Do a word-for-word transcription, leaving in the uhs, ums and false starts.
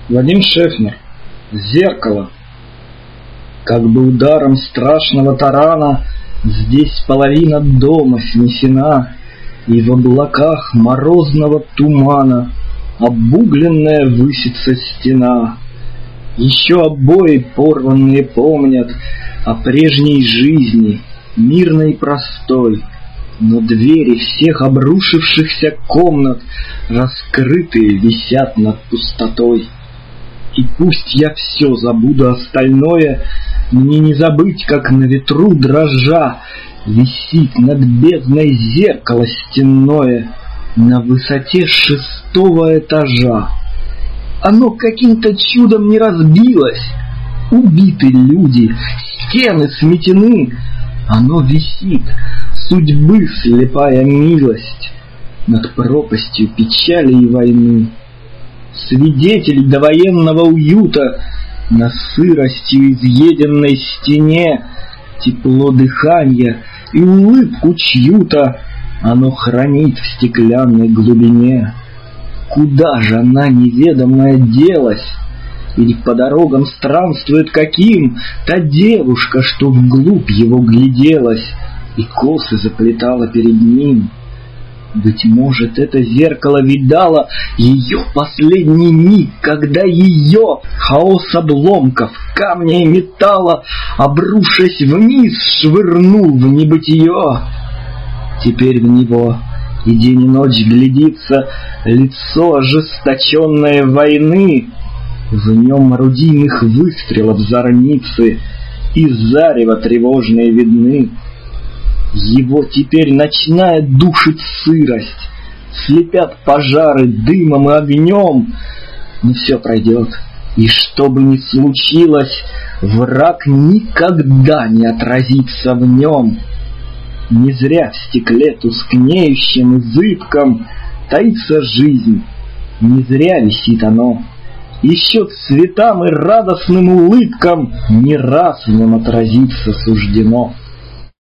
Вадим Шефнер. Зеркало. Как бы ударом страшного тарана здесь половина дома снесена, и в облаках морозного тумана обугленная высится стена. Еще обои порванные помнят о прежней жизни, мирной и простой, но двери всех обрушившихся комнат раскрытые висят над пустотой. И пусть я все забуду остальное, мне не забыть, как на ветру дрожа висит над бездной зеркало стенное на высоте шестого этажа. Оно каким-то чудом не разбилось, убиты люди, стены сметены. Оно висит, судьбы слепая милость, над пропастью печали и войны. Свидетель довоенного уюта на сыростью изъеденной стене, тепло дыхания и улыбку чью-то оно хранит в стеклянной глубине. Куда же она неведомая делась? Или по дорогам странствует каким та девушка, что вглубь его гляделась и косы заплетала перед ним? Быть может, это зеркало видало ее последний миг, когда ее хаос обломков, камня и металла, обрушась вниз, швырнул в небытие. Теперь в него и день и ночь глядится лицо ожесточенное войны. В нем орудийных выстрелов зорницы и зарево тревожные видны. Его теперь ночная душит сырость, слепят пожары дымом и огнем. Но все пройдет, и что бы ни случилось, враг никогда не отразится в нем. Не зря в стекле тускнеющем и зыбком таится жизнь, не зря висит оно. Еще цветам и радостным улыбкам не раз в нем отразиться суждено.